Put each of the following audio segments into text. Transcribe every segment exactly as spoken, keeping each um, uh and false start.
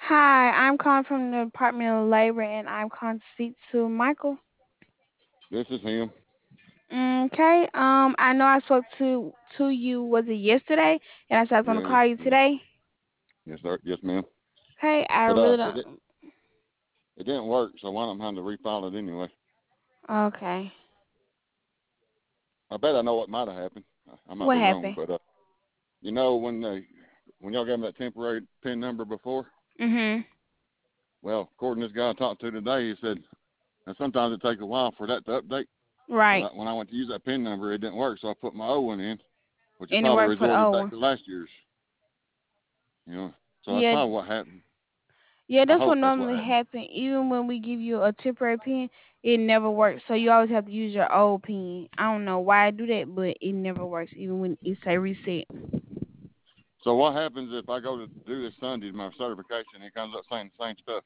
Hi, I'm calling from the Department of Labor, and I'm calling to speak to Michael. This is him. Okay. Um, I know I spoke to to you. Was it yesterday? And I said I was gonna Yeah, call you yeah. today. Yes, sir. Yes, ma'am. Hey, I But uh, really it di- don't. it didn't work, so why don't I have to refile it anyway? Okay. I bet I know what might have happened. I I might What be wrong, happened? but uh, you know when they when y'all gave me that temporary pin number before, Mhm. well, according to this guy I talked to today, he said and sometimes it takes a while for that to update. But Right. I, when I went to use that pin number, it didn't work, so I put my old one in, which it And it probably worked for the resorted old back one. to last year's. You know, so that's Yeah. probably what happened. Yeah, I that's what hope that's what normally happened. happens. Even when we give you a temporary pin, it never works. So you always have to use your old pin. I don't know why I do that, but it never works, even when it say reset. So what happens if I go to do this Sunday, my certification, and it comes up saying the same stuff?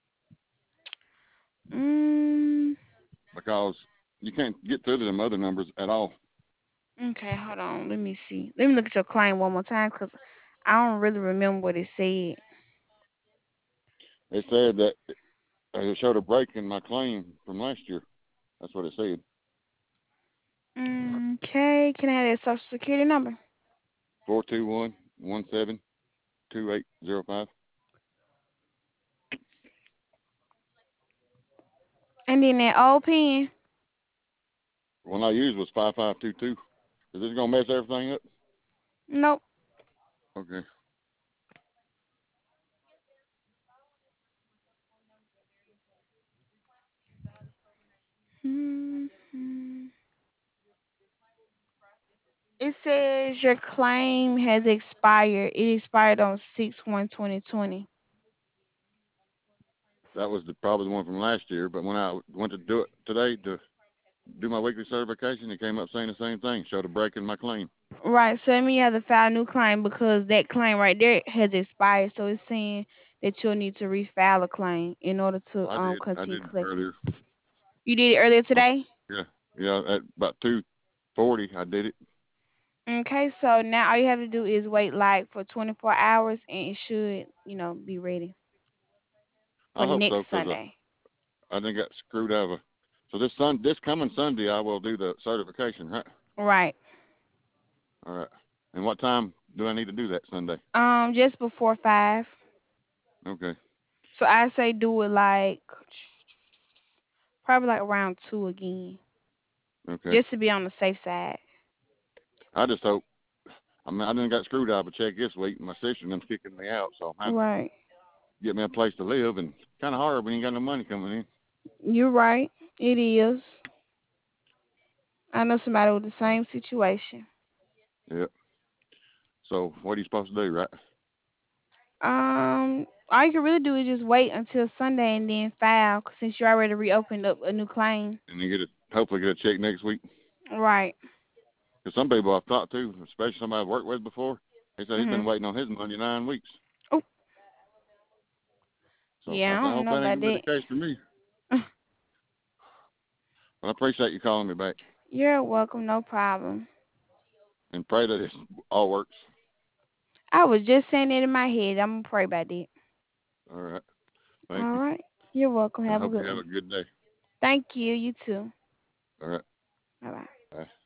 Mm. Because you can't get through to them other numbers at all. Okay, hold on. Let me see. Let me look at your claim one more time because I don't really remember what it said. It said that it showed a break in my claim from last year. That's what it said. Okay, can I have that social security number? Four two one one seven two eight zero five. And then that old pen. One I used was five five two two. Is this gonna mess everything up? Nope. Okay. hmm It says your claim has expired. It expired on six one twenty twenty. That was the, probably the one from last year. But when I went to do it today to do my weekly certification, it came up saying the same thing. Showed a break in my claim. Right, so that means you have to file a new claim because that claim right there has expired. So it's saying that you'll need to refile a claim in order to I um did. I continue did collecting. earlier. You did it earlier today? Yeah. Yeah. At about two forty, I did it. Okay, so now all you have to do is wait like for twenty-four hours and it should, you know, be ready for I hope next so because uh, Sunday. I didn't got screwed out of a. So this sun, this coming Sunday, I will do the certification, right? Right. All right. And what time do I need to do that Sunday? Um, just before five. Okay. So I say do it like probably like around two again, Okay. just to be on the safe side. I just hope. I mean, I didn't got screwed out of a check this week. My sister and them's kicking me out, so I'm having to Right. get me a place to live, and kind of hard when you ain't got no money coming in. You're right. It is. I know somebody with the Uh, same situation. yeah. So what are you supposed to do, right? Um, all you can really do is just wait until Sunday and then file 'cause since you already reopened up a new claim. And then get it. Hopefully get a check next week. Right. Because some people I've talked to, especially somebody I've worked with before, they said he's been Mhm. waiting on his money nine weeks. Oh, So yeah. I I said, I don't hope know that ain't about gonna be that. the case for me. But I appreciate you calling me back You're welcome. No problem. and pray that it all works. I was just saying it in my head. I'm gonna pray about that. All right. Thank All you. right. You're welcome. And I Have a hope good you have a one. good day. Thank you. You too. All right. Bye bye. Bye.